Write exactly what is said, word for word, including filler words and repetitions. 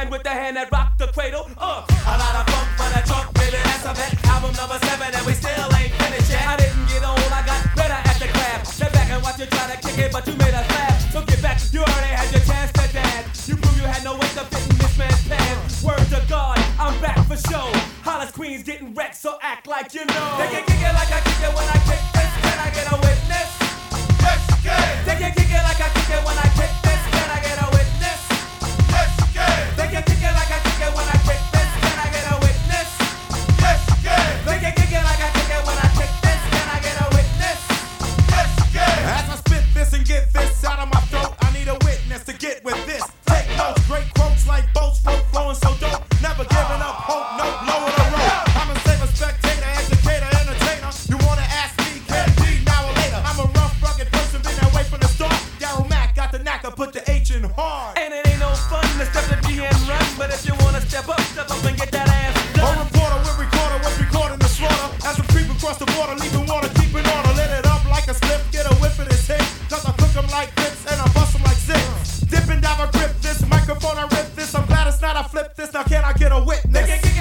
man with the hand that rocked the cradle. Uh, a lot of funk for the trunk, baby, that's a bet. Album number seven and we still ain't finished yet. I didn't get old, I got better at the craft. Step back and watch you try to kick it, but you made us laugh. So get back, you already had your chance to dance. You proved you had no way to fit in this man's pants. Word to God, I'm back for show. Hollis Queens getting wrecked, so act like you know. They can kick it like I kick it when I kick this. Can I get a witness? Yes, you can. They can kick it like I kick it when I kick this. Can I get a witness? Yes, you can. They can kick it like I kick it when I kick this. Can I get a witness? Yes, you can. They can kick it like I kick it when I kick this. Can I get a witness? Yes, you can. As I spit this and get this out of my throat, I need a witness to get with this. Take notes, great quotes like boats, folk flowing so dope. Never giving up hope, no lower the road. I'm a saver, spectator, educator, entertainer. You wanna ask me, can be now or later. I'm a rough, rugged person, been that way from the start. Daryl Mack got the knack, I put the H in hard. And it ain't no fun to step the G and run, but if you wanna step up, step up and get that ass A done. reporter with recorder was recording the slaughter. As we creep across the border, leaving water, keeping order. Lit it up like a slip, get a whiff of this hit. Cause I cook 'em like grits and I bust 'em like six. Dip and dive, I grip this microphone, I rip this. I'm glad it's not, I flip this. Now can I get a witness? They can